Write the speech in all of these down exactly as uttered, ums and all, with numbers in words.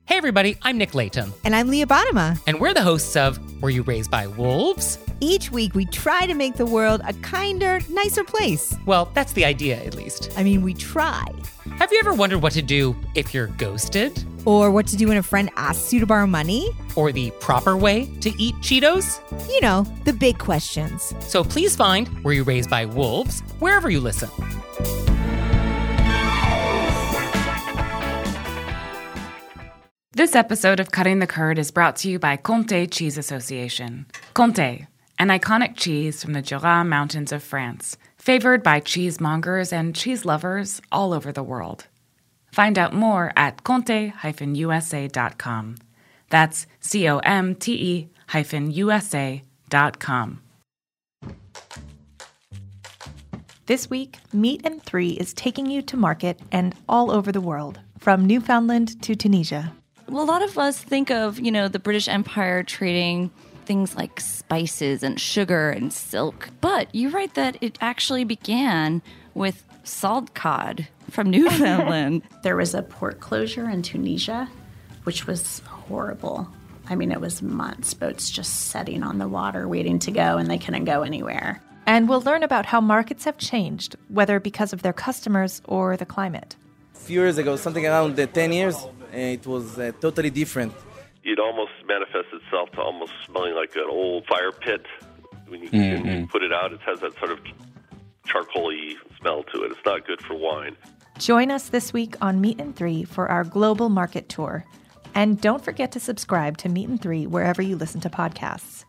Hey everybody, I'm Nick Layton. And I'm Leah Bottima. And we're the hosts of Were You Raised by Wolves? Each week we try to make the world a kinder, nicer place. Well, that's the idea, at least. I mean, we try. Have you ever wondered what to do if you're ghosted? Or what to do when a friend asks you to borrow money? Or the proper way to eat Cheetos? You know, the big questions. So please find Were You Raised by Wolves wherever you listen. This episode of Cutting the Curd is brought to you by Comté Cheese Association. Comté, an iconic cheese from the Jura Mountains of France, favored by cheesemongers and cheese lovers all over the world. Find out more at comte dash u s a dot com. That's C O M T E hyphen U S A dot com. This week, Meat and Three is taking you to market and all over the world, from Newfoundland to Tunisia. Well, a lot of us think of, you know, the British Empire trading things like spices and sugar and silk. But you write that it actually began with salt cod from Newfoundland. There was a port closure in Tunisia, which was horrible. I mean, it was months, boats just setting on the water waiting to go, and they couldn't go anywhere. And we'll learn about how markets have changed, whether because of their customers or the climate. A few years ago, something around uh, ten years, uh, it was uh, totally different. It almost manifests itself to almost smelling like an old fire pit. When you, mm-hmm. when you put it out, it has that sort of charcoal-y smell to it. It's not good for wine. Join us this week on Meat and Three for our global market tour. And don't forget to subscribe to Meat and Three wherever you listen to podcasts.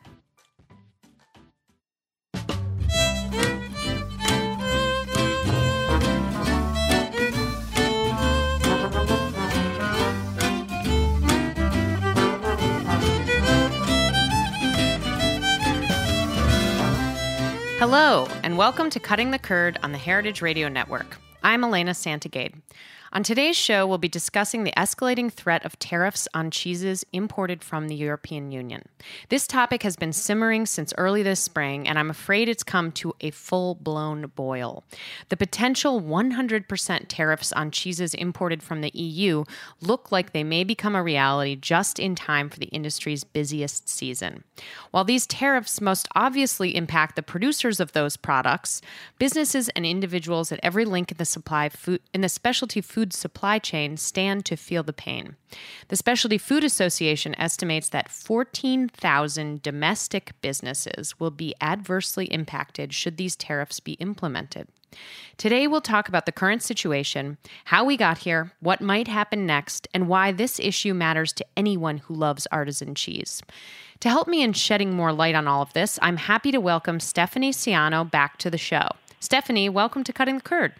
Hello, and welcome to Cutting the Curd on the Heritage Radio Network. I'm Elena Santagade. On today's show, we'll be discussing the escalating threat of tariffs on cheeses imported from the European Union. This topic has been simmering since early this spring, and I'm afraid it's come to a full-blown boil. The potential one hundred percent tariffs on cheeses imported from the E U look like they may become a reality just in time for the industry's busiest season. While these tariffs most obviously impact the producers of those products, businesses and individuals at every link in the supply food in the specialty food food supply chain stand to feel the pain. The Specialty Food Association estimates that fourteen thousand domestic businesses will be adversely impacted should these tariffs be implemented. Today, we'll talk about the current situation, how we got here, what might happen next, and why this issue matters to anyone who loves artisan cheese. To help me in shedding more light on all of this, I'm happy to welcome Stephanie Ciano back to the show. Stephanie, welcome to Cutting the Curd.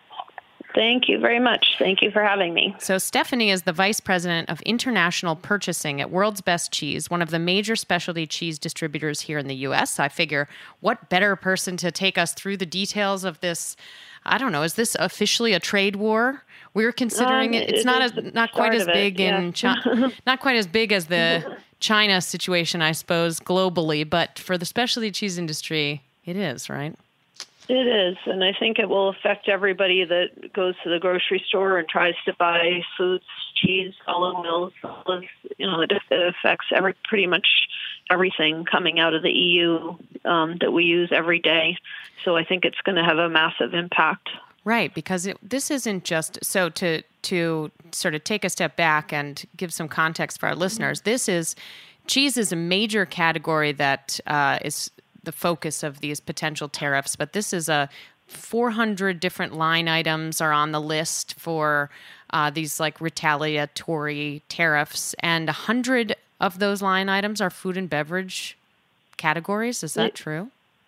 Thank you very much. Thank you for having me. So Stephanie is the Vice President of International Purchasing at World's Best Cheese, one of the major specialty cheese distributors here in the U S. I figure what better person to take us through the details of this. I don't know. Is this officially a trade war? We're considering um, it. It's it not as not quite as big it, yeah. in China, not quite as big as the China situation, I suppose, globally. But for the specialty cheese industry, it is, right? It is, and I think it will affect everybody that goes to the grocery store and tries to buy foods, cheese, olive oils, olives. You know, it, it affects every pretty much everything coming out of the E U um, that we use every day. So I think it's going to have a massive impact. Right, because it, this isn't just so to to sort of take a step back and give some context for our listeners. This is cheese is a major category that uh, is the focus of these potential tariffs, but this is a four hundred different line items are on the list for uh, these like retaliatory tariffs, and one hundred of those line items are food and beverage categories. Is that it, true?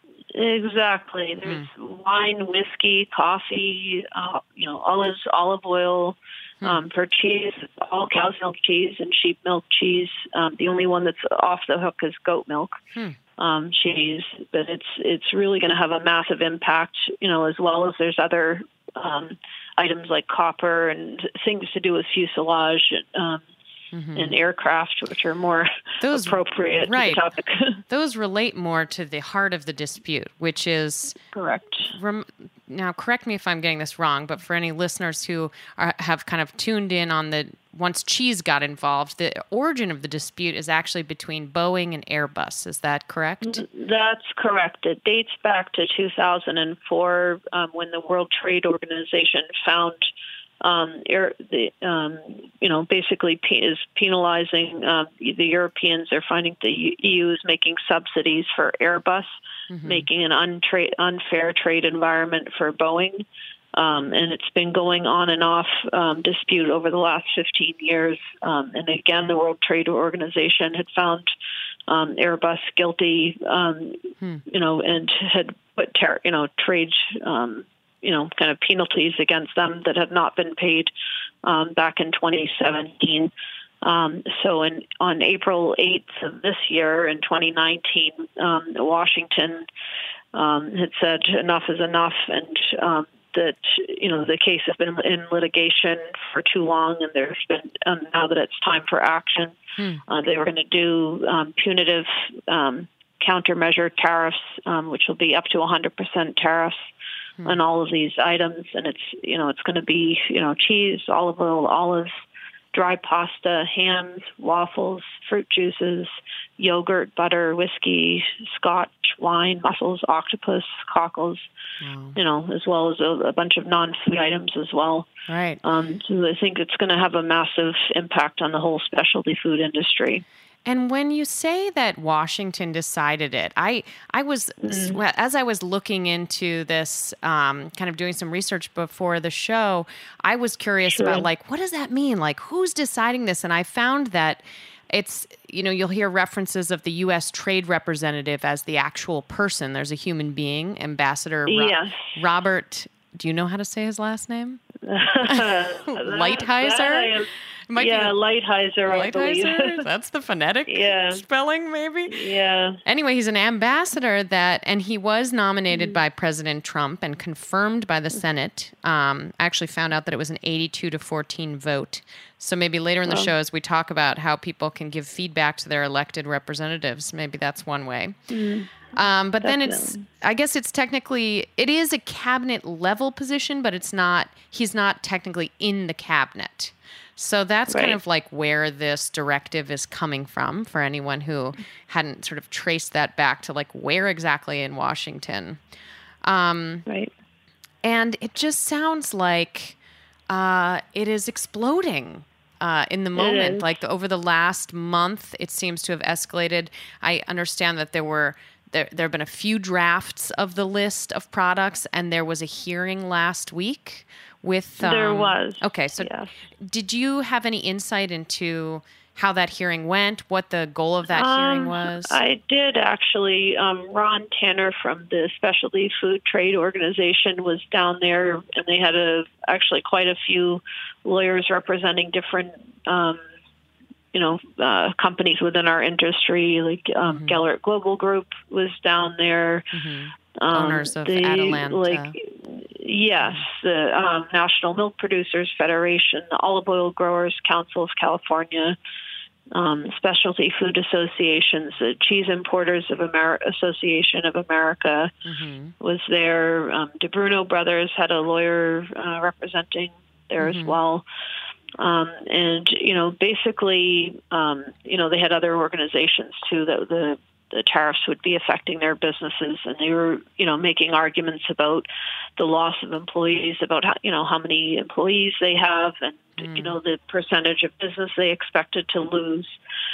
Exactly. There's mm. wine, whiskey, coffee, uh, you know, olives, olive oil. Mm. Um, for cheese, all cow's milk cheese and sheep milk cheese. Um, the only one that's off the hook is goat milk. Mm. Um, cheese, but it's it's really going to have a massive impact, you know, as well as there's other um, items like copper and things to do with fuselage um, mm-hmm. and aircraft, which are more Those, appropriate right. to the topic. Those relate more to the heart of the dispute, which is... Correct. Rem- now, correct me if I'm getting this wrong, but for any listeners who are, have kind of tuned in on the once cheese got involved, the origin of the dispute is actually between Boeing and Airbus. Is that correct? That's correct. It dates back to two thousand four um, when the World Trade Organization found um, air, the, um, you know, basically pe- is penalizing uh, the Europeans. They're finding the E U is making subsidies for Airbus, mm-hmm. making an untra- unfair trade environment for Boeing. Um, and it's been going on and off um, dispute over the last fifteen years. Um, and again, the World Trade Organization had found um, Airbus guilty, um, hmm. you know, and had put ter- you know trade, um, you know, kind of penalties against them that had not been paid um, back in twenty seventeen. Um, so in, on April eighth of this year, in twenty nineteen, um, Washington um, had said enough is enough, and um, that, you know, the case has been in litigation for too long, and there's been, um, now that it's time for action, hmm. uh, they were going to do um, punitive um, countermeasure tariffs, um, which will be up to one hundred percent tariffs hmm. on all of these items. And it's, you know, it's going to be, you know, cheese, olive oil, olives, dry pasta, hams, waffles, fruit juices, yogurt, butter, whiskey, scotch, wine, mussels, octopus, cockles, wow. you know, as well as a, a bunch of non-food items as well. Right. Um, so I think it's going to have a massive impact on the whole specialty food industry. And when you say that Washington decided it, I I was mm-hmm. as I was looking into this, um, kind of doing some research before the show, I was curious sure. about like, what does that mean? Like, who's deciding this? And I found that it's, you know, you'll hear references of the U S trade representative as the actual person. There's a human being, Ambassador Ro- yes. Robert. Do you know how to say his last name? Lighthizer. Might yeah, be Lighthizer, I believe. That's the phonetic yeah. spelling, maybe? Yeah. Anyway, he's an ambassador that, and he was nominated mm. by President Trump and confirmed by the Senate. Um, I actually found out that it was an eighty-two to fourteen vote. So maybe later in the oh. show, as we talk about how people can give feedback to their elected representatives, maybe that's one way. Mm. Um, but Definitely. then it's, I guess it's technically, it is a cabinet level position, but it's not, he's not technically in the cabinet. So that's right. kind of like where this directive is coming from for anyone who hadn't sort of traced that back to like where exactly in Washington. Um, right. And it just sounds like uh, it is exploding uh, in the moment. Like the, over the last month, it seems to have escalated. I understand that there were There, there have been a few drafts of the list of products, and there was a hearing last week with... Um, there was. Okay, so yes. did you have any insight into how that hearing went, what the goal of that um, hearing was? I did, actually. Um, Ron Tanner from the Specialty Food Trade Organization was down there, and they had a actually quite a few lawyers representing different... Um, you know, uh, companies within our industry, like um, mm-hmm. Gellert Global Group was down there. Mm-hmm. Um, Owners of the, Atalanta. Like, yes, the um, National Milk Producers Federation, the Olive Oil Growers Council of California, um, Specialty Food Associations, the Cheese Importers of Amer- Association of America mm-hmm. was there. Um, DeBruno Brothers had a lawyer uh, representing there mm-hmm. as well. Um, and, you know, basically, um, you know, they had other organizations, too, that the, the tariffs would be affecting their businesses. And they were, you know, making arguments about the loss of employees, about, how, you know, how many employees they have and, mm. you know, the percentage of business they expected to lose.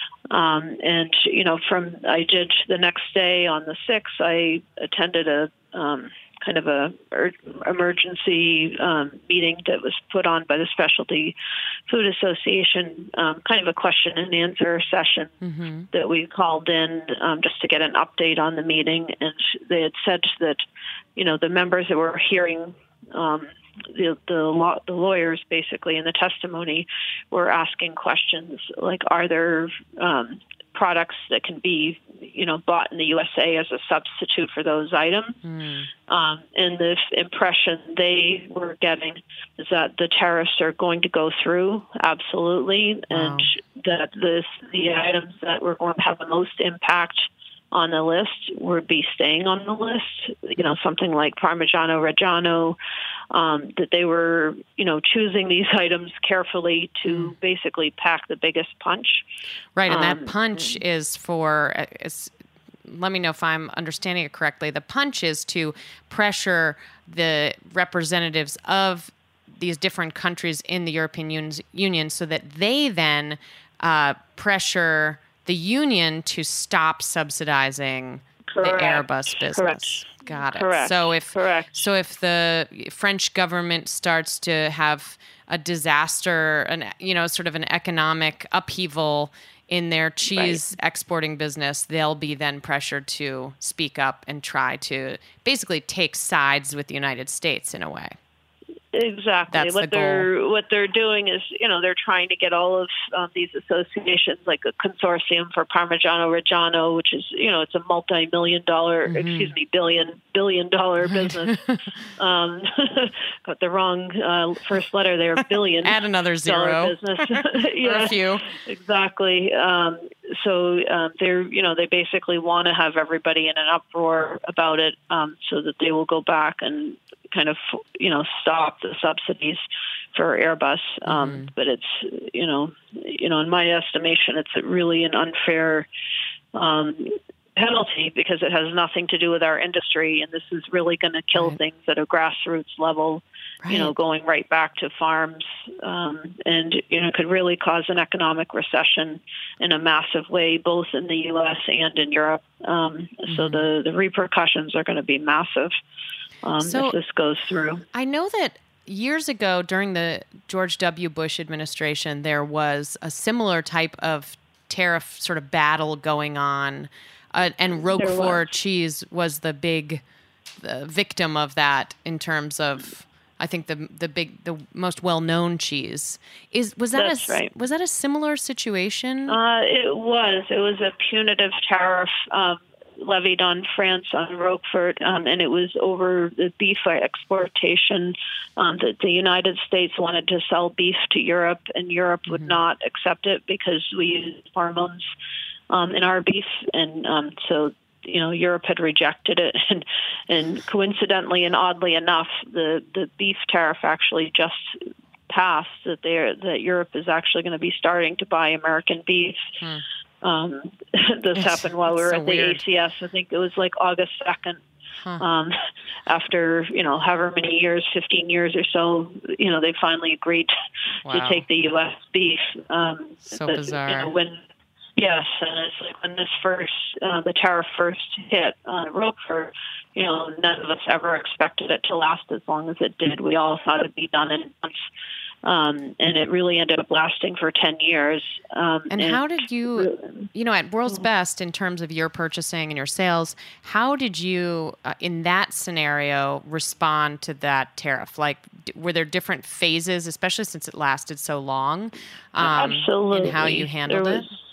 Um, and, you know, from I did the next day on the sixth, I attended a um kind of a er- emergency um, meeting that was put on by the Specialty Food Association, um, kind of a question and answer session mm-hmm. that we called in um, just to get an update on the meeting. And they had said that, you know, the members that were hearing um, the the, law, the lawyers basically in the testimony were asking questions like, are there um, products that can be, you know, bought in the U S A as a substitute for those items. Mm. Um, and the impression they were getting is that the tariffs are going to go through, absolutely, wow. and that this, the items that were going to have the most impact on the list would be staying on the list. You know, something like Parmigiano Reggiano, um, that they were, you know, choosing these items carefully to basically pack the biggest punch. Right, and Um, that punch is for, is, let me know if I'm understanding it correctly, the punch is to pressure the representatives of these different countries in the European Un- Union so that they then uh, pressure the union to stop subsidizing Correct. the Airbus business. Correct. Got it. Correct. So if Correct. so if the French government starts to have a disaster, an you know, sort of an economic upheaval in their cheese Right. exporting business, they'll be then pressured to speak up and try to basically take sides with the United States in a way. Exactly. That's what the they're what they're doing is, you know, they're trying to get all of um, these associations, like a consortium for Parmigiano Reggiano, which is, you know, it's a multi-million dollar, Mm-hmm. excuse me, billion billion dollar business. um, got the wrong uh, first letter there. Billion. Add another zero. dollar business. Or a few. Exactly. Um, so um, they're, you know, they basically want to have everybody in an uproar about it, um, so that they will go back and kind of, you know, stop the subsidies for Airbus. Um, Mm-hmm. But it's, you know, you know, in my estimation, it's really an unfair um, penalty because it has nothing to do with our industry, and this is really going to kill Right. things at a grassroots level. You know, Right. going right back to farms, um, and you know, could really cause an economic recession in a massive way, both in the U S and in Europe. Um, So Mm-hmm. the the repercussions are going to be massive um, So- if this goes through. I know that years ago during the George W. Bush administration, there was a similar type of tariff sort of battle going on. Uh, and Roquefort cheese was the big the victim of that in terms of, I think, the the big the most well-known cheese. Is was that That's a right. was that a similar situation? Uh, it was. It was a punitive tariff um, levied on France, on Roquefort, um, and it was over the beef exportation. Um, that the United States wanted to sell beef to Europe, and Europe would not accept it because we use hormones um, in our beef, and um, so. You know, Europe had rejected it, and and coincidentally and oddly enough, the, the beef tariff actually just passed. That they that Europe is actually going to be starting to buy American beef. Hmm. Um, this It's- happened while we it's were so at the weird. A C S. I think it was like August second. Huh. Um, after you know, however many years, fifteen years or so, you know, they finally agreed Wow. to take the U S beef. Um, So but, bizarre. You know, when Yes, and it's like when this first, uh, the tariff first hit on Roquefort, you know, none of us ever expected it to last as long as it did. We all thought it'd be done in months, um, and it really ended up lasting for ten years. Um, And how did you, you know, at World's Best, in terms of your purchasing and your sales, how did you, uh, in that scenario, respond to that tariff? Like, d- were there different phases, especially since it lasted so long? Um, Absolutely. And how you handled There it? was-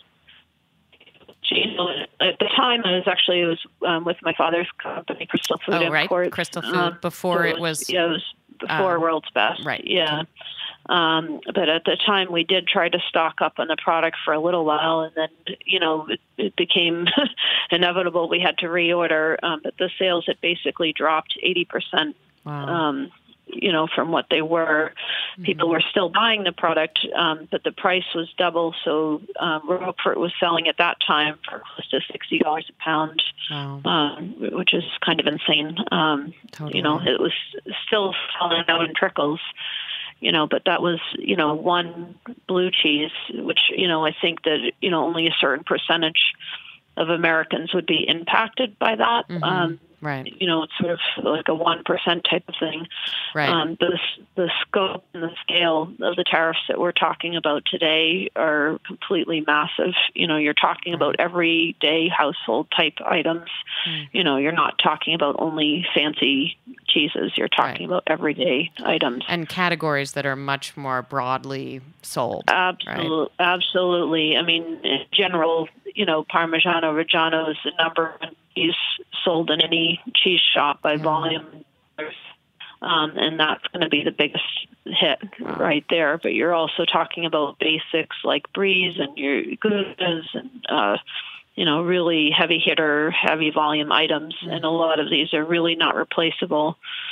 You know, at the time, I was actually it was um, with my father's company, Crystal Food Oh, right. Imports. Crystal Food, Um, before so it was- yeah, it was before uh, World's Best, right. Yeah, um, but at the time, we did try to stock up on the product for a little while, and then you know it, it became inevitable. We had to reorder, um, but the sales had basically dropped eighty percent. Wow. Um, you know, from what they were. People were still buying the product, um, but the price was double. So um, Roquefort was selling at that time for close to sixty dollars a pound, Wow. um, which is kind of insane. Um, Totally. You know, it was still falling out in trickles, you know, but that was, you know, one blue cheese, which, you know, I think that, you know, only a certain percentage of Americans would be impacted by that. Mhm. Um, Right. You know, it's sort of like a one percent type of thing. Right. Um, the the scope and the scale of the tariffs that we're talking about today are completely massive. You know, you're talking about everyday household type items. Mm. You know, you're not talking about only fancy cheeses. You're talking Right. about everyday items. And categories that are much more broadly sold. Absolutely, absolutely. I mean, in general, you know, Parmigiano Reggiano is the number one cheese sold in any cheese shop by volume, um, and that's going to be the biggest hit right there. But you're also talking about basics like Bries and your Goudas and uh, you know, really heavy hitter, heavy volume items, and a lot of these are really not replaceable.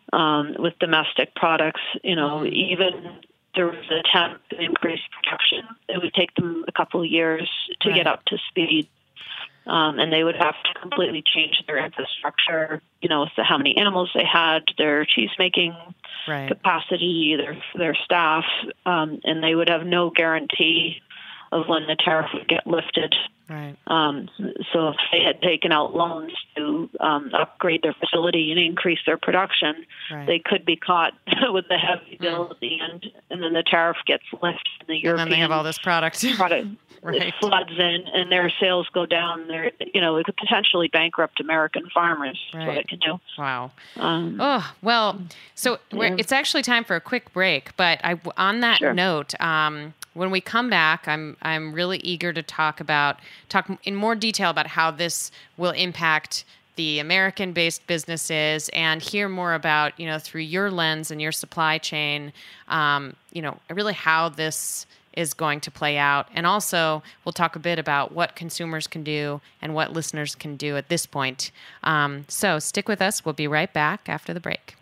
um, with domestic products. You know, even there was an attempt to increase production. It would take them a couple of years to Right. get up to speed. Um, and they would have to completely change their infrastructure, you know, so how many animals they had, their cheese-making Right. capacity, their their staff, um, and they would have no guarantee of when the tariff would get lifted. Right. Um, so if they had taken out loans to um, upgrade their facility and increase their production, Right. they could be caught with a heavy bill at the end, and then the tariff gets lifted. And the And European then they have all this product. product Right. it floods in, and their sales go down. They're, you know, it could potentially bankrupt American farmers. That's what Right. it can do. Wow. Um, Oh, well, so we're, Yeah. it's actually time for a quick break. But I, on that Sure. note, um, when we come back, I'm I'm really eager to talk about talk in more detail about how this will impact the American-based businesses and hear more about, you know, through your lens and your supply chain, um, you know, really how this is going to play out. And also, we'll talk a bit about what consumers can do and what listeners can do at this point. Um, so stick with us. We'll be right back after the break.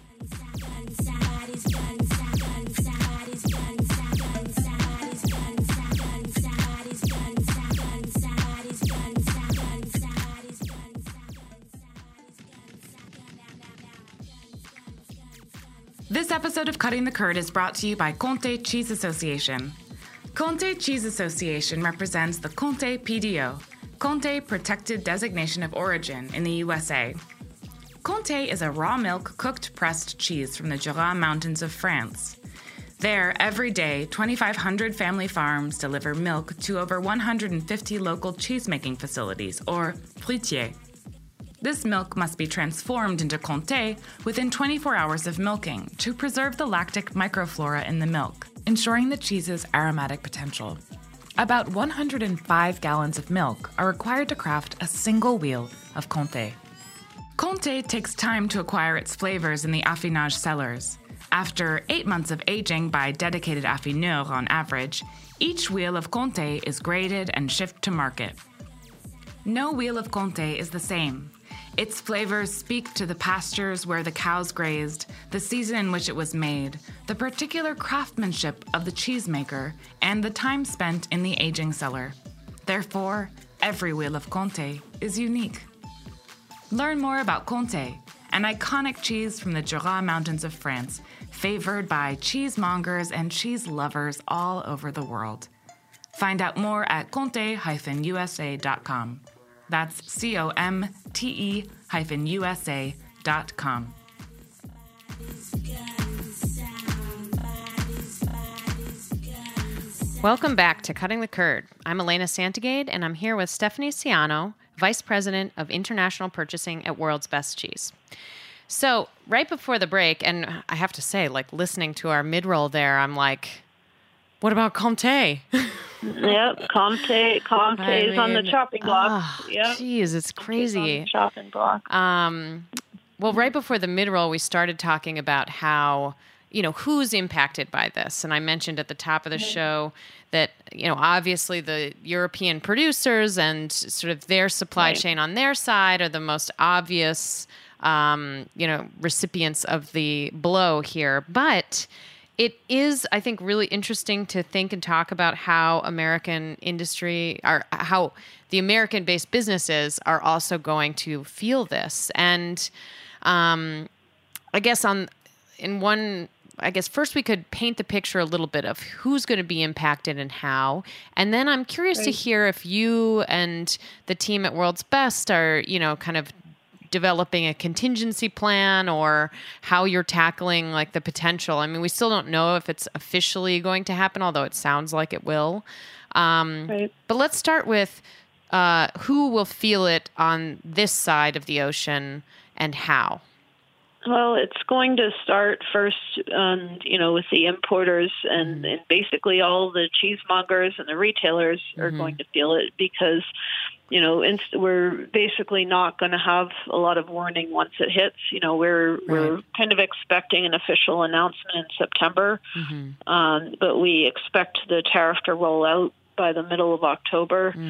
This episode of Cutting the Curd is brought to you by Comté Cheese Association. Comté Cheese Association represents the Comté P D O, Comté Protected Designation of Origin in the U S A. Comté is a raw milk cooked pressed cheese from the Jura Mountains of France. There, every day, twenty-five hundred family farms deliver milk to over one hundred fifty local cheese-making facilities, or fruitiers. This milk must be transformed into Comté within twenty-four hours of milking to preserve the lactic microflora in the milk, ensuring the cheese's aromatic potential. About one hundred five gallons of milk are required to craft a single wheel of Comté. Comté takes time to acquire its flavors in the affinage cellars. After eight months of aging by dedicated affineurs on average, each wheel of Comté is graded and shipped to market. No wheel of Comté is the same. Its flavors speak to the pastures where the cows grazed, the season in which it was made, the particular craftsmanship of the cheesemaker, and the time spent in the aging cellar. Therefore, every wheel of Comté is unique. Learn more about Comté, an iconic cheese from the Jura Mountains of France, favored by cheesemongers and cheese lovers all over the world. Find out more at comte dash u s a dot com. That's C O M T E hyphen U S A dot com. Welcome back to Cutting the Curd. I'm Elena Santagade, and I'm here with Stephanie Ciano, Vice President of International Purchasing at World's Best Cheese. So right before the break, and I have to say, like listening to our mid-roll there, I'm like, what about Comté? Yep, Comté, Comté is on the mean, chopping block. Oh, Yep. Geez, it's It's on crazy. the chopping block. Um, well, right before the mid-roll, we started talking about how, you know, who's impacted by this. And I mentioned at the top of the show that, you know, obviously the European producers and sort of their supply Right. chain on their side are the most obvious, um, you know, recipients of the blow here. But it is, I think, really interesting to think and talk about how American industry, or how the American-based businesses are also going to feel this. And um, I guess on in one, I guess first we could paint the picture a little bit of who's going to be impacted and how. And then I'm curious to Right. hear if you and the team at World's Best are, you know, kind of developing a contingency plan or how you're tackling like the potential. I mean, we still don't know if it's officially going to happen, although it sounds like it will. Um, Right. But let's start with uh, who will feel it on this side of the ocean and how. Well, it's going to start first, um, you know, with the importers, and, Mm-hmm. and basically all the cheesemongers and the retailers are Mhm. going to feel it because, you know, inst- we're basically not going to have a lot of warning once it hits. You know, we're we're kind of expecting an official announcement in September, Mm-hmm. um, but we expect the tariff to roll out by the middle of October. Mm.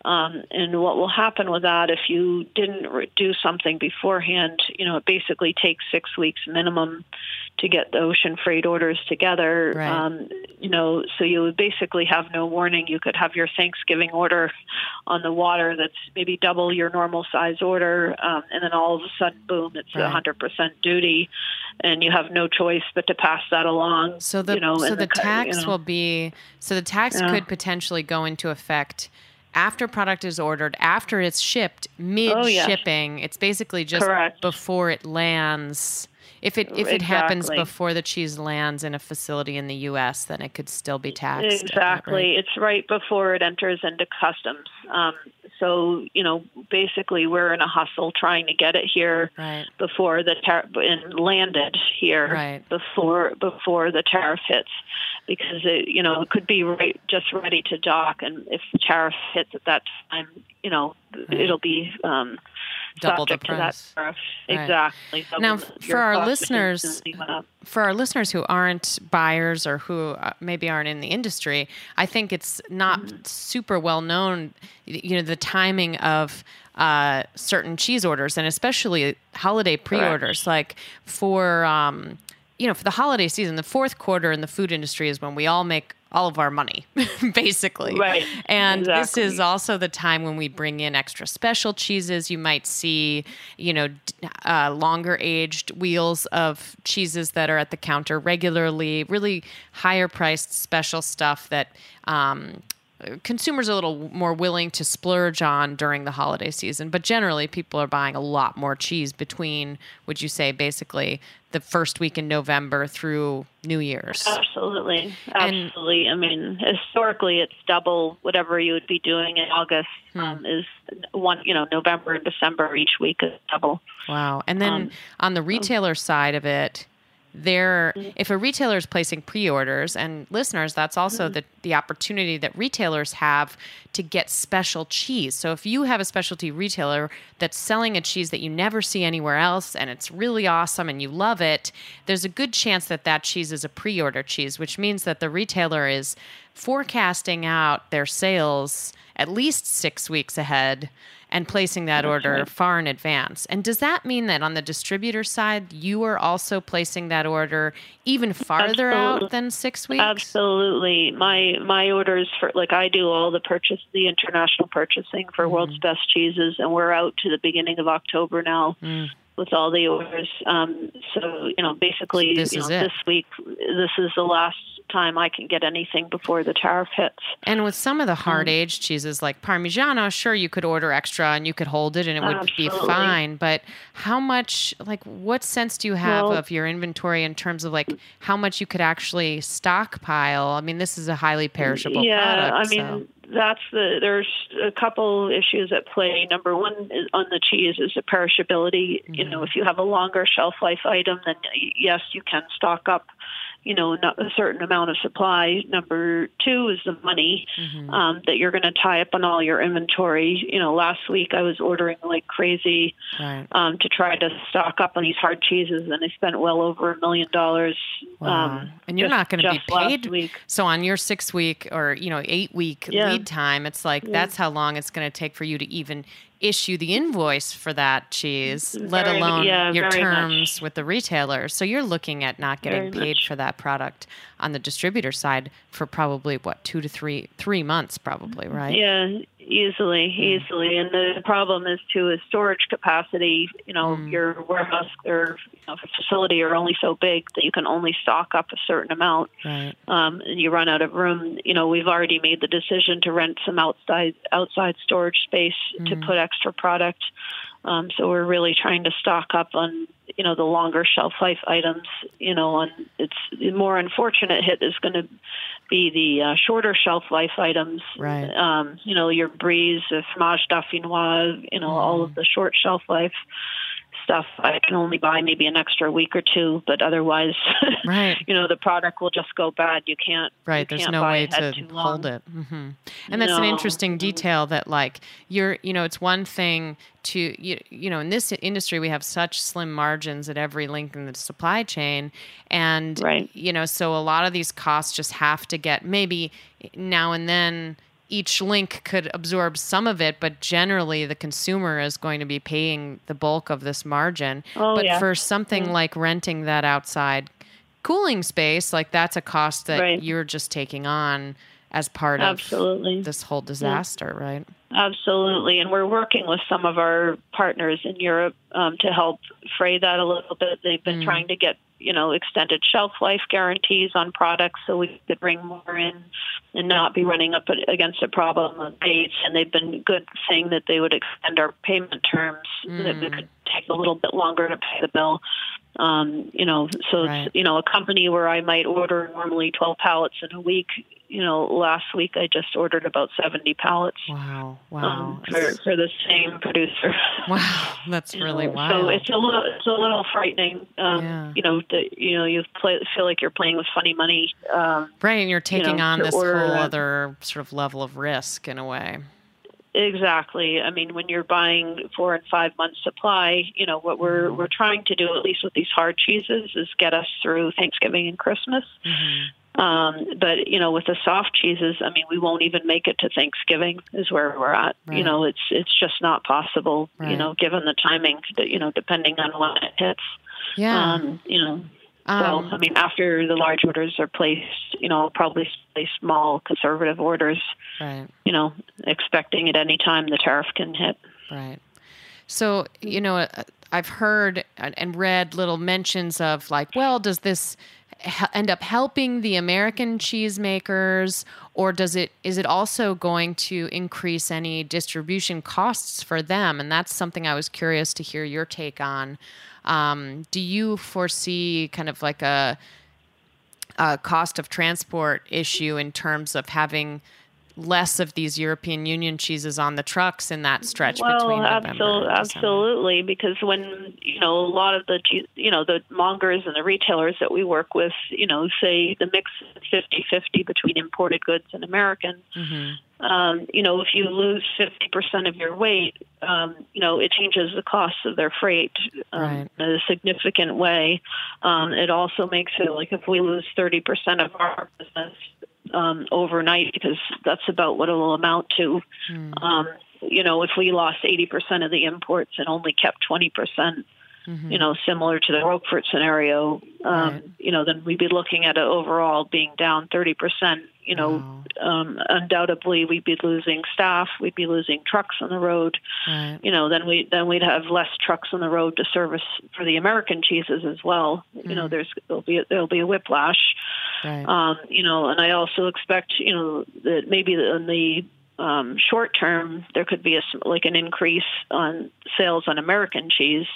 Um, and what will happen with that if you didn't re- do something beforehand, you know, it basically takes six weeks minimum to get the ocean freight orders together. Right. Um, you know, so you would basically have no warning. You could have your Thanksgiving order on the water that's maybe double your normal size order, um, and then all of a sudden, boom, it's a Right. one hundred percent duty, and you have no choice but to pass that along. So the you know, so and the co- tax you know. will be so the tax Yeah. could potentially go into effect after product is ordered, after it's shipped, mid Oh, yes. shipping. It's basically just Correct. before it lands. If it if it happens Exactly. before the cheese lands in a facility in the U S, then it could still be taxed. at that Exactly. rate. It's right before it enters into customs. Um, so, you know, basically we're in a hustle trying to get it here Right. before the tar- and landed here Right. before before the tariff hits, because it, you know, it could be right, just ready to dock, and if the tariff hits at that time, you know, Right. it'll be um, Double the subject to that price. tariff. Right. Exactly. Now, Double f- your for our cost listeners, instantly went up. for our listeners who aren't buyers or who uh, maybe aren't in the industry, I think it's not Mm-hmm. super well known, y- you know, the timing of uh, certain cheese orders, and especially holiday pre-orders. Like for, um, you know, for the holiday season, the fourth quarter in the food industry is when we all make all of our money, basically. Right. And Exactly. this is also the time when we bring in extra special cheeses. You might see, you know, d- uh, longer aged wheels of cheeses that are at the counter regularly, really higher priced special stuff that um, consumers are a little more willing to splurge on during the holiday season. But generally, people are buying a lot more cheese between, would you say, basically the first week in November through New Year's. Absolutely. And- Absolutely. I mean, historically, it's double whatever you would be doing in August Hmm. um, is one, you know, November and December, each week is double. Wow. And then Um, on the retailer side of it, there, Mm-hmm. if a retailer is placing pre-orders, and listeners, that's also Mm-hmm. the, the opportunity that retailers have to get special cheese. So if you have a specialty retailer that's selling a cheese that you never see anywhere else, and it's really awesome and you love it, there's a good chance that that cheese is a pre-order cheese, which means that the retailer is forecasting out their sales at least six weeks ahead and placing that order right. far in advance. And does that mean that on the distributor side, you are also placing that order even farther Absolutely. out than six weeks? Absolutely. My my orders for, like, I do all the purchase, the international purchasing for Mm-hmm. World's Best Cheeses, and we're out to the beginning of October now. Mm. With all the orders. Um, so, you know, basically, This you is know, it. this week, this is the last time I can get anything before the tariff hits. And with some of the Um, hard-aged cheeses like Parmigiano, sure, you could order extra and you could hold it and it would be Absolutely. fine. But how much, like, what sense do you have Well- of your inventory in terms of, like, how much you could actually stockpile? I mean, this is a highly perishable yeah, product. I mean, that's the, there's a couple issues at play. Number one is on the cheese is the perishability. You know, if you have a longer shelf life item, then y- yes, you can stock up, you know, not a certain amount of supply. Number two is the money Mm-hmm. um, that you're going to tie up on all your inventory. You know, last week I was ordering like crazy Right. um, to try to stock up on these hard cheeses, and I spent well over a million dollars. Wow. Um, and you're just- not going to be just last paid. week. So on your six week or, you know, eight week Yeah. lead time, it's like that's how long it's going to take for you to even issue the invoice for that cheese, let Very- alone yeah, your very terms much. with the retailer. So you're looking at not getting Very paid much. for that product on the distributor side for probably what, two to three, three months probably, right? Yeah, easily, easily. And the problem is too is storage capacity. You know, your warehouse or you know, facility are only so big that you can only stock up a certain amount, Right. um, and you run out of room. You know, we've already made the decision to rent some outside outside storage space to put extra product. Um, so we're really trying to stock up on, you know, the longer shelf life items. You know, and it's the more unfortunate hit is going to be the uh, shorter shelf life items. Right. Um, you know, your Brie, the fromage dauphinois, you know, all of the short shelf life stuff. I can only buy maybe an extra week or two, but otherwise, Right. you know, the product will just go bad. You can't. Right. You There's can't no buy way ahead to too long. hold it. hmm And that's an No. interesting detail that, like, you're, you know, it's one thing to, you, you know, in this industry, we have such slim margins at every link in the supply chain. And, Right. you know, so a lot of these costs just have to get maybe now and then each link could absorb some of it, but generally the consumer is going to be paying the bulk of this margin. Oh, but yeah. for something Yeah. like renting that outside cooling space, like that's a cost that Right. you're just taking on as part Absolutely. of this whole disaster, yeah. right? Absolutely. And we're working with some of our partners in Europe um, to help fray that a little bit. They've been mm. trying to get, you know, extended shelf life guarantees on products so we could bring more in and not be running up against a problem of dates. And they've been good saying that they would extend our payment terms, mm. that we could take a little bit longer to pay the bill. Um, you know, so right. it's, you know, a company where I might order normally twelve pallets in a week, you know, last week I just ordered about seventy pallets. Wow. Wow. Um, for, for the same producer. Wow. That's you really know, wild. So it's a little, it's a little frightening. Um, yeah. You know, the, you know, you play, feel like you're playing with funny money. Um, right. And you're taking you know, on this whole that. other sort of level of risk in a way. Exactly. I mean, when you're buying four and five months supply, you know, what we're we're trying to do, at least with these hard cheeses, is get us through Thanksgiving and Christmas. Mm-hmm. Um, but, you know, with the soft cheeses, I mean, we won't even make it to Thanksgiving is where we're at. Right. You know, it's it's just not possible, right. you know, given the timing, you know, depending on when it hits. Yeah. Um, you know. Um, so, I mean, after the large orders are placed, you know, I'll probably place small conservative orders, right. you know, expecting at any time the tariff can hit. Right. So, you know, I've heard and read little mentions of like, well, does this end up helping the American cheesemakers, or does it is it also going to increase any distribution costs for them? And that's something I was curious to hear your take on. Um, do you foresee kind of like a, a cost of transport issue in terms of having less of these European Union cheeses on the trucks in that stretch well, between November absolutely, and December? Absolutely, because when, you know, a lot of the, you know, the mongers and the retailers that we work with, you know, say the mix is fifty-fifty between imported goods and American, mm-hmm. um, you know, if you lose fifty percent of your weight, um, you know, it changes the cost of their freight um, right. in a significant way. Um, it also makes it like if we lose thirty percent of our business, Um, overnight, because that's about what it will amount to. Mm. Um, you know, if we lost eighty percent of the imports and only kept twenty percent, mm-hmm. you know, similar to the Roquefort scenario, um, right. you know, then we'd be looking at it overall being down thirty percent. You know, wow. um, undoubtedly we'd be losing staff, we'd be losing trucks on the road. Right. You know, then we then we'd have less trucks on the road to service for the American cheeses as well. Mm. You know, there's there'll be a, there'll be a whiplash. Right. Um, you know, and I also expect, you know, that maybe in the um, short term there could be a like an increase on sales on American cheese.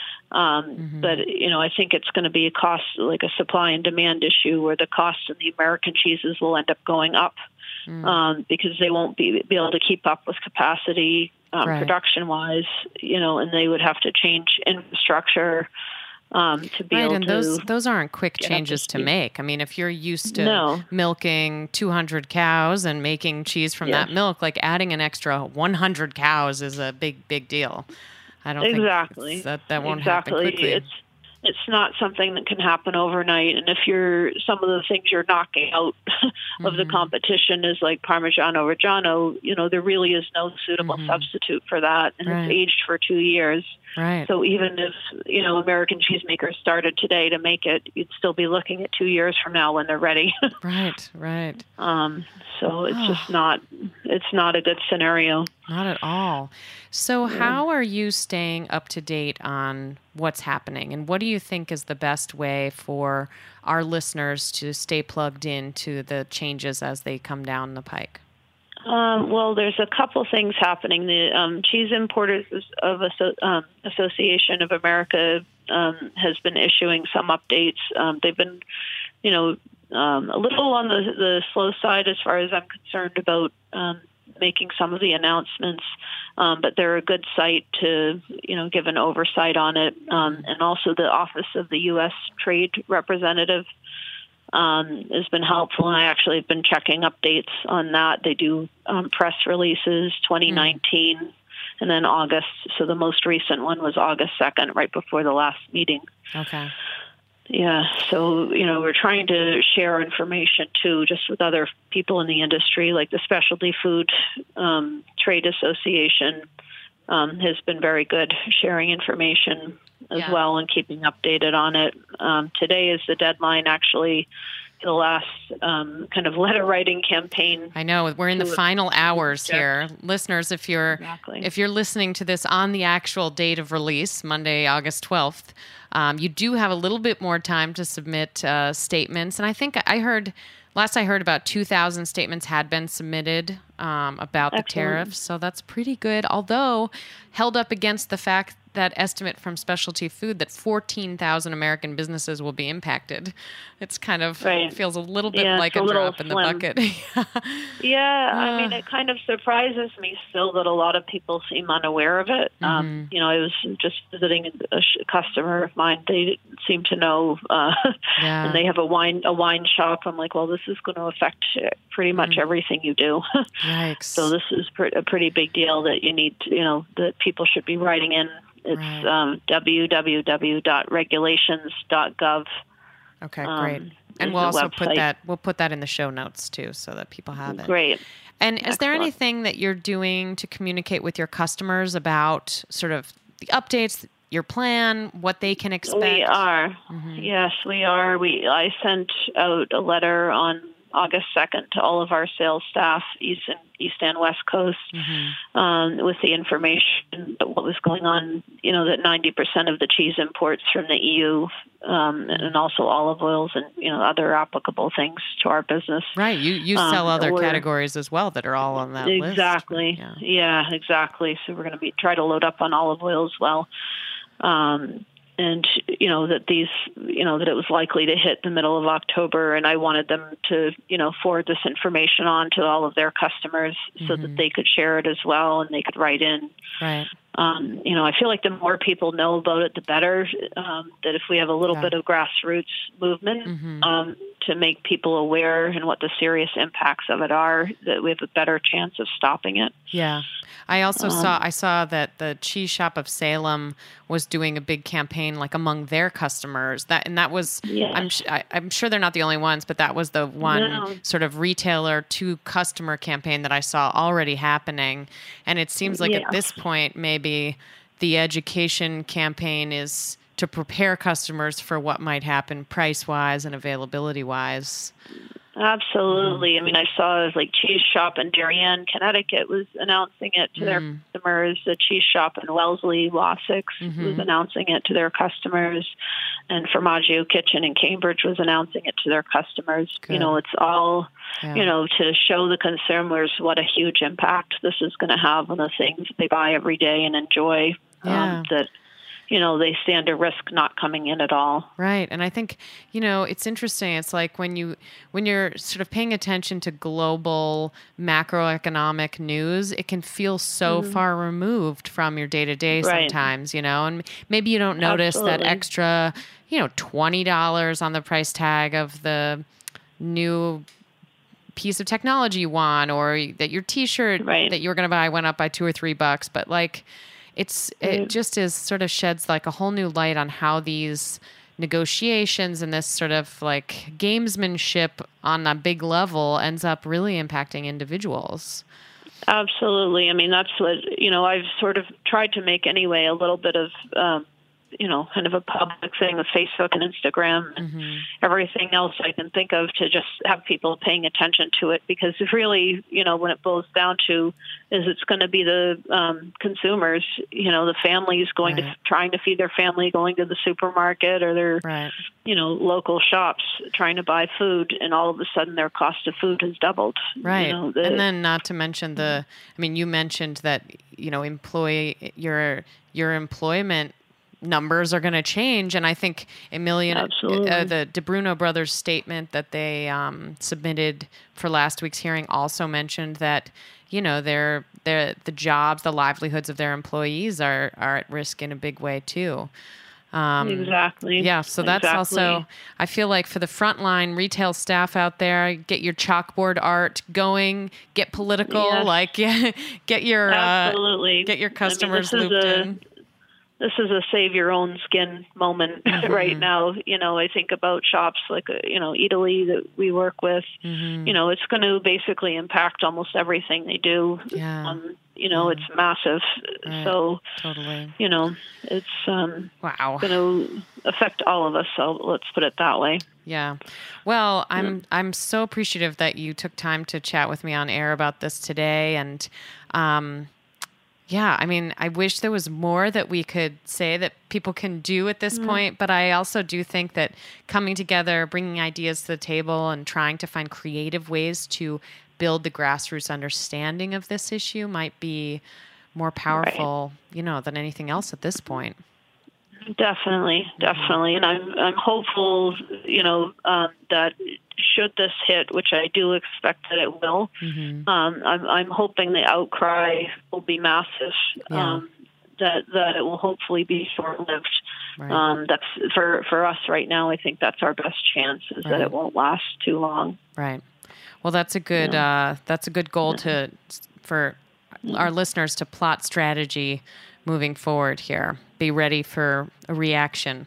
Um, mm-hmm. But, you know, I think it's going to be a cost, like a supply and demand issue where the cost of the American cheeses will end up going up mm. um, because they won't be, be able to keep up with capacity um, right. production-wise, you know, and they would have to change infrastructure um, to be right, able and to... those those aren't quick changes to make. I mean, if you're used to no. milking two hundred cows and making cheese from yes. that milk, like adding an extra one hundred cows is a big, big deal. I don't exactly. think that that won't exactly. happen quickly. It's it's not something that can happen overnight. And if you're some of the things you're knocking out mm-hmm. of the competition is like Parmigiano Reggiano, you know, there really is no suitable mm-hmm. substitute for that, and right. it's aged for two years. Right. So even if, you know, American cheesemakers started today to make it, you'd still be looking at two years from now when they're ready. right. Right. Um. So it's just not it's not a good scenario. Not at all. So yeah. how are you staying up to date on what's happening, and what do you think is the best way for our listeners to stay plugged into the changes as they come down the pike? Um, well, there's a couple things happening. The um, Cheese Importers of Asso- um, Association of America um, has been issuing some updates. Um, they've been, you know, um, a little on the, the slow side as far as I'm concerned about um, making some of the announcements, um, but they're a good site to, you know, give an oversight on it. Um, and also the Office of the U S Trade Representative um, has been helpful, and I actually have been checking updates on that. They do um, press releases, twenty nineteen, mm. and then August. So the most recent one was August second, right before the last meeting. Okay. Yeah, so, you know, we're trying to share information, too, just with other people in the industry, like the Specialty Food um, Trade Association um, has been very good sharing information as Yeah. well and keeping updated on it. Um, today is the deadline, actually, the last um, kind of letter writing campaign. I know we're in the to- final hours here, listeners. If you're Exactly. if you're listening to this on the actual date of release, Monday, August twelfth, um, you do have a little bit more time to submit uh, statements. And I think I heard last I heard about two thousand statements had been submitted um, about the Excellent. tariffs, so that's pretty good. Although held up against the fact that estimate from Specialty Food that fourteen thousand American businesses will be impacted. It's kind of Right. feels a little bit Yeah, like it's a a little drop in the slim. bucket. Yeah, I Uh. mean, it kind of surprises me still that a lot of people seem unaware of it. Mm-hmm. Um, you know, I was just visiting a sh- customer of mine. They seem to know, uh, Yeah. and they have a wine a wine shop. I'm like, well, this is going to affect pretty much everything you do. Yikes. So this is pre- a pretty big deal that you need, to, you know, that people should be writing in. It's Right. um, w w w dot regulations dot gov. Okay, um, great. And is we'll the also put website. that we'll put that in the show notes too, so that people have it. Great. And is there Excellent. anything that you're doing to communicate with your customers about sort of the updates, your plan, what they can expect? We are. Mm-hmm. Yes, we are. We I sent out a letter on August second to all of our sales staff, East and East and West Coast, Mm-hmm. um, with the information of what was going on. You know, that ninety percent of the cheese imports from the E U, um, and also olive oils and, you know, other applicable things to our business. Right. You you Um, sell other we're- categories as well that are all on that list. Exactly. Yeah. Yeah, exactly. So we're going to be try to load up on olive oil as well. Um, and, you know, that these, you know, that it was likely to hit the middle of October, and I wanted them to, you know, forward this information on to all of their customers so that they could share it as well and they could write in. Right. Um, you know, I feel like the more people know about it, the better. Um, that if we have a little Yeah. bit of grassroots movement Mhm. um, to make people aware and what the serious impacts of it are, that we have a better chance of stopping it. Yeah. I also Um, saw I saw that the Cheese Shop of Salem was doing a big campaign like among their customers. That and that was Yes. I'm sh- I, I'm sure they're not the only ones, but that was the one No. sort of retailer to customer campaign that I saw already happening. And it seems like at Yes. this point maybe the education campaign is to prepare customers for what might happen price-wise and availability-wise. Absolutely. I mean, I saw like Cheese Shop in Darien, Connecticut was announcing it to their customers. The Cheese Shop in Wellesley, Wessex was announcing it to their customers. And Formaggio Kitchen in Cambridge was announcing it to their customers. Good. You know, it's all, Yeah. you know, to show the consumers what a huge impact this is going to have on the things they buy every day and enjoy. Yeah. Um, that, you know, they stand a risk not coming in at all. Right. And I think, you know, it's interesting. It's like when you when you're sort of paying attention to global macroeconomic news, it can feel so far removed from your day-to-day Right. sometimes, you know. And maybe you don't notice that Absolutely. extra, you know, twenty dollars on the price tag of the new piece of technology you want, or that your t-shirt Right. that you were going to buy went up by two or three bucks, but like it's it Right. just is sort of sheds like a whole new light on how these negotiations and this sort of like gamesmanship on a big level ends up really impacting individuals. Absolutely. I mean, that's what, you know, I've sort of tried to make anyway, a little bit of, um, you know, kind of a public thing with Facebook and Instagram and Mm-hmm. everything else I can think of to just have people paying attention to it. Because really, you know, when it boils down to is it's going to be the um, consumers, you know, the families going Right. to trying to feed their family, going to the supermarket or their, Right. you know, local shops trying to buy food, and all of a sudden their cost of food has doubled. Right. You know, the, and then not to mention the, I mean, you mentioned that, you know, employee, your, your employment numbers are going to change. And I think Emilian, Absolutely. uh, the DeBruno brothers statement that they um, submitted for last week's hearing also mentioned that, you know, their, their, the jobs, the livelihoods of their employees are, are at risk in a big way too. Um, Exactly. Yeah, so that's Exactly. also, I feel like for the frontline retail staff out there, get your chalkboard art going, get political, Yes. like yeah, get your uh, Absolutely. get your I mean, customers this is looped a- in. this is a save your own skin moment Mm-hmm. right now. You know, I think about shops like, uh, you know, Italy that we work with, Mm-hmm. you know, it's going to basically impact almost everything they do. Yeah. Um, you know, Yeah. it's massive. Right. So, Totally. you know, it's um, Wow. going to affect all of us. So let's put it that way. Yeah. Well, I'm I'm so appreciative that you took time to chat with me on air about this today. And um, yeah, I mean, I wish there was more that we could say that people can do at this point. But I also do think that coming together, bringing ideas to the table and trying to find creative ways to build the grassroots understanding of this issue might be more powerful, you know, than anything else at this point. Definitely, definitely, and I'm I'm hopeful, you know, um, that should this hit, which I do expect that it will, Mm-hmm. um, I'm I'm hoping the outcry will be massive. Yeah. Um, that that it will hopefully be short lived. Right. Um, that's for for us right now. I think that's our best chance is that Right. it won't last too long. Right. Well, that's a good uh, that's a good goal to for our listeners to plot strategy moving forward here. Be ready for a reaction.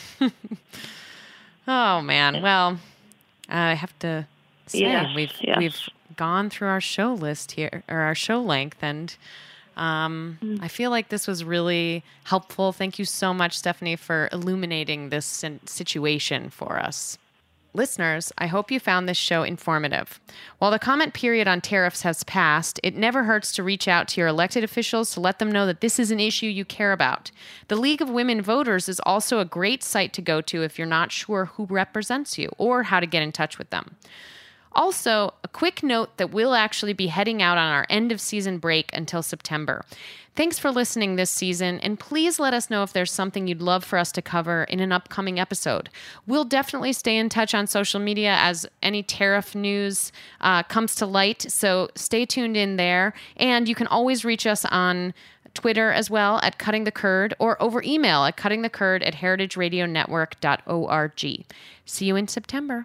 Oh man. Well, I have to say Yes, we've yes. we've gone through our show list here or our show length, and um, I feel like this was really helpful. Thank you so much, Stephanie, for illuminating this sin- situation for us. Listeners, I hope you found this show informative. While the comment period on tariffs has passed, it never hurts to reach out to your elected officials to let them know that this is an issue you care about. The League of Women Voters is also a great site to go to if you're not sure who represents you or how to get in touch with them. Also, a quick note that we'll actually be heading out on our end of season break until September. Thanks for listening this season, and please let us know if there's something you'd love for us to cover in an upcoming episode. We'll definitely stay in touch on social media as any tariff news uh, comes to light, so stay tuned in there. And you can always reach us on Twitter as well at Cutting the Curd, or over email at cuttingthecurd at heritage radio network dot org. See you in September.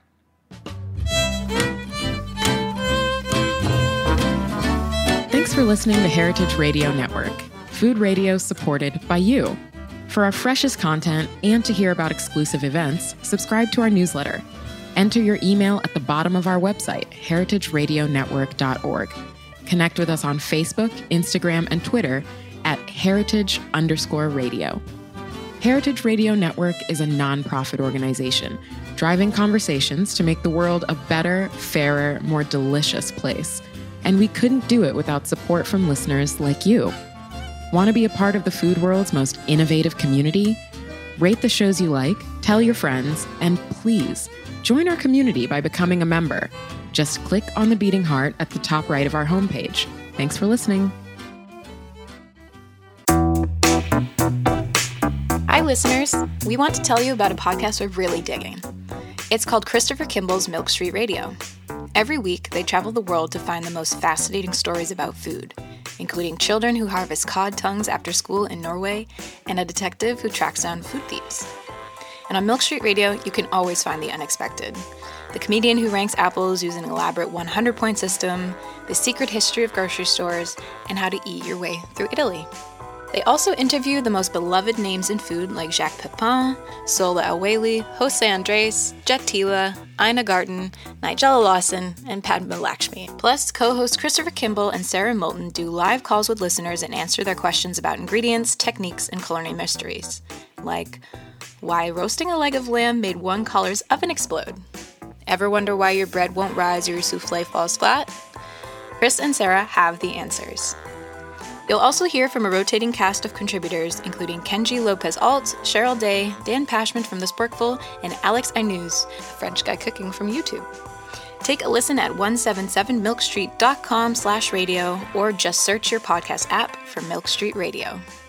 Thanks for listening to Heritage Radio Network, food radio supported by you. For our freshest content and to hear about exclusive events, subscribe to our newsletter. Enter your email at the bottom of our website, heritage radio network dot org. Connect with us on Facebook, Instagram, and Twitter at heritage underscore radio. Heritage Radio Network is a nonprofit organization driving conversations to make the world a better, fairer, more delicious place. And we couldn't do it without support from listeners like you. Want to be a part of the food world's most innovative community? Rate the shows you like, tell your friends, and please join our community by becoming a member. Just click on the beating heart at the top right of our homepage. Thanks for listening. Hi, listeners. We want to tell you about a podcast we're really digging. It's called Christopher Kimball's Milk Street Radio. Every week, they travel the world to find the most fascinating stories about food, including children who harvest cod tongues after school in Norway and a detective who tracks down food thieves. And on Milk Street Radio, you can always find the unexpected. The comedian who ranks apples using an elaborate one hundred point system, the secret history of grocery stores, and how to eat your way through Italy. They also interview the most beloved names in food like Jacques Pepin, Sola Aweli, Jose Andres, Jet Tila, Ina Garten, Nigella Lawson, and Padma Lakshmi. Plus, co-hosts Christopher Kimball and Sarah Moulton do live calls with listeners and answer their questions about ingredients, techniques, and culinary mysteries. Like, why roasting a leg of lamb made one color's oven explode? Ever wonder why your bread won't rise or your souffle falls flat? Chris and Sarah have the answers. You'll also hear from a rotating cast of contributors, including Kenji Lopez-Alt, Cheryl Day, Dan Pashman from The Sporkful, and Alex Ainuz, a French guy cooking from YouTube. Take a listen at one seventy-seven milk street dot com slash radio, or just search your podcast app for Milk Street Radio.